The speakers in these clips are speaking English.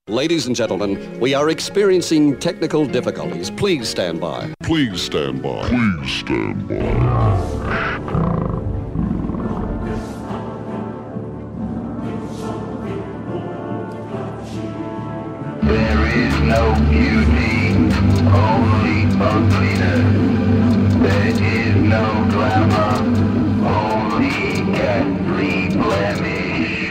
Ladies and gentlemen, we are experiencing technical difficulties. Please stand by. Please stand by. Please stand by. There is no beauty, only ugliness. There is no glamour, only ghastly blemish.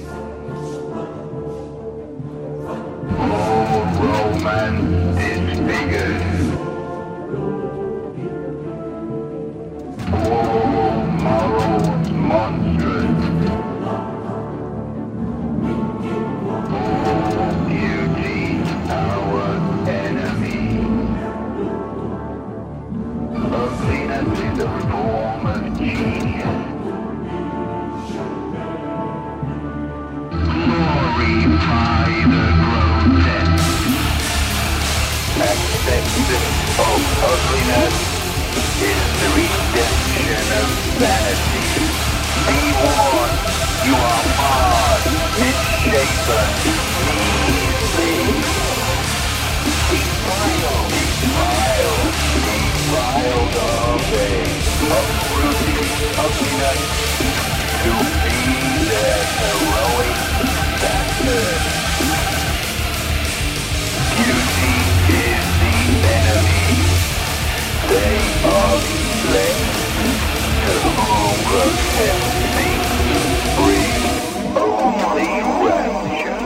All romance disfigured. All morals monstrous. All beauty our enemy. Ugliness is a form of genius. Glorify the grotesque. Acceptance of ugliness is the redemption of vanity. Be warned, you are marred, misshapen, measly. Defiled of a uprooted ugliness to be their heroic standard. Beauty is the enemy. They are slaves to whom grotesque things bring only rapture.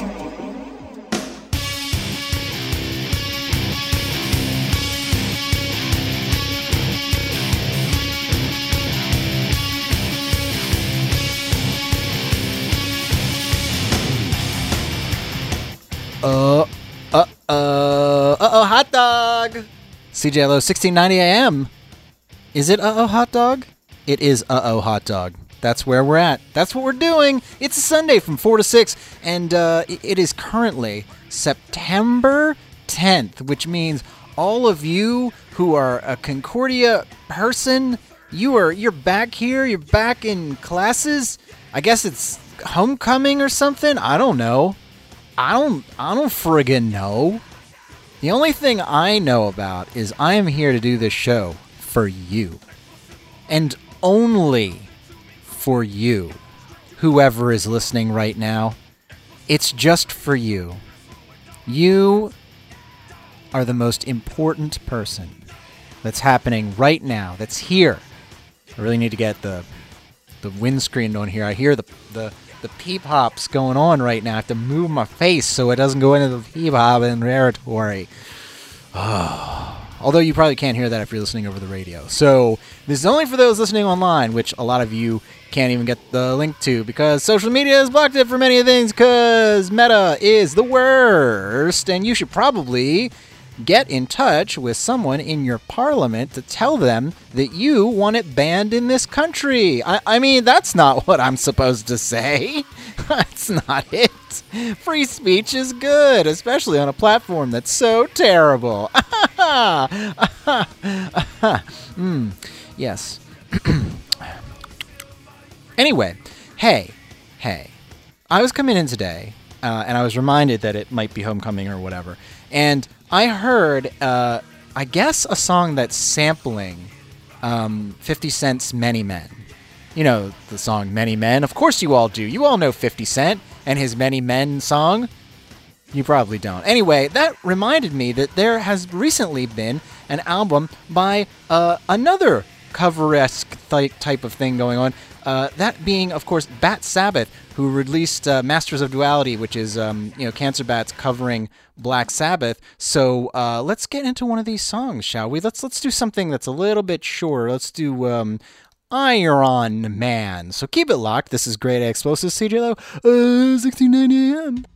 Hot dog! CJLO 1690 AM. Is it hot dog? It is hot dog. That's where we're at. That's what we're doing. It's a Sunday from 4 to 6, and it is currently September 10th, which means all of you who are a Concordia person, you're back here, you're back in classes. I guess it's homecoming or something. I don't know. I don't friggin' know. The only thing I know about is I am here to do this show for you. And only for you. Whoever is listening right now, it's just for you. You are the most important person that's happening right now, that's here. I really need to get the windscreen on here. I hear the peep hops going on right now. I have to move my face so it doesn't go into the peep hop territory. Although you probably can't hear that if you're listening over the radio. So this is only for those listening online, which a lot of you can't even get the link to because social media has blocked it for many things because Meta is the worst. And you should probably get in touch with someone in your parliament to tell them that you want it banned in this country. I mean, that's not what I'm supposed to say. That's not it. Free speech is good, especially on a platform that's so terrible. Yes. Anyway, hey. I was coming in today, and I was reminded that it might be homecoming or whatever, and I heard, I guess, a song that's sampling 50 Cent's Many Men. You know the song Many Men? Of course you all do. You all know 50 Cent and his Many Men song. You probably don't. Anyway, that reminded me that there has recently been an album by another cover-esque type of thing going on. That being, of course, Bat Sabbath, who released Masters of Duality, which is, Cancer Bats covering Black Sabbath. So let's get into one of these songs, shall we? Let's do something that's a little bit shorter. Let's do Iron Man. So keep it locked. This is Grade A Explosives, CJLO, 1690 AM.